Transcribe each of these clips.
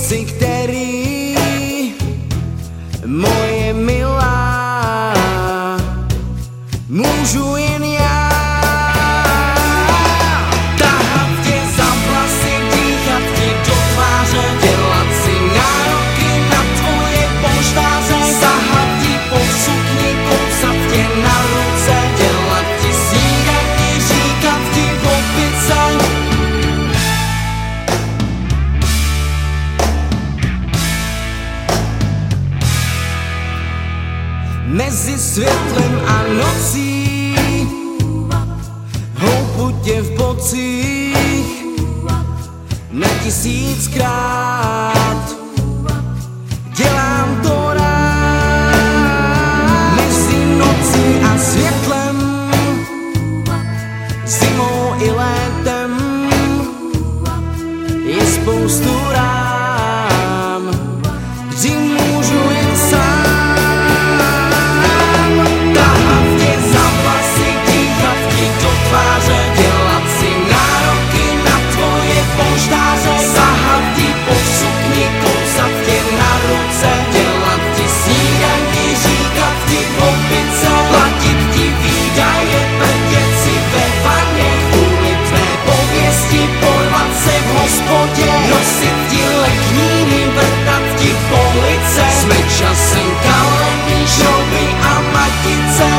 věci, který moje milá můžu jen já. Tahat tě za vlasy, dýchat ti do tváře, dělat si nároky na tvoje polštáře, sahat ti po sukni, kousat tě na ruce, dělat ti snídani, říkat ti v opice. Mezi světlem a nocí houpu tě v bocích na 1000krát. Dělám to rád. Mezi nocí a světlem, zimou i létem je spoustu rám, kdy můžu jen sám. Dělat si nároky na tvoje polštáře, sahat ti po sukni, kousat tě na ruce, dělat ti snídani, říkat ti v opice, platit ti výdaje, prdět si ve vaně, kvůli tvé pověsti porvat se v hospodě, nosit ti lekníny, vrtat ti po lice, jsme časem kalený, šrouby a matice.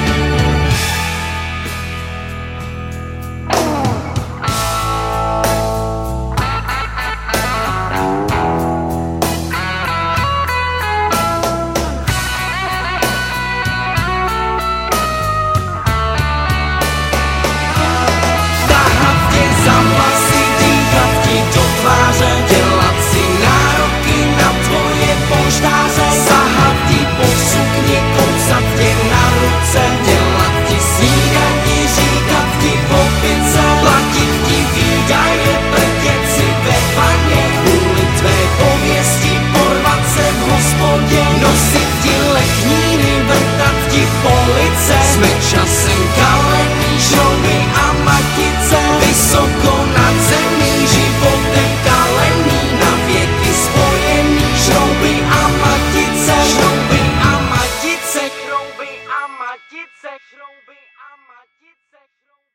Dělat si nároky na tvoje polštáře, sahat ti po sukni, kousat tě na ruce, dělat ti snídani, říkat ti v opice, platit ti výdaje, prdět si ve vaně, kvůli tvé pověsti porvat se v hospodě, nosit ti lekníny, vrtat ti po lice, jsme časem kalený, šrouby a matice, vysoko nad zemí, životem kalený, na věky spojený, šrouby a matice, šrouby a matice, šrouby a matice, šrouby a matice, šrouby.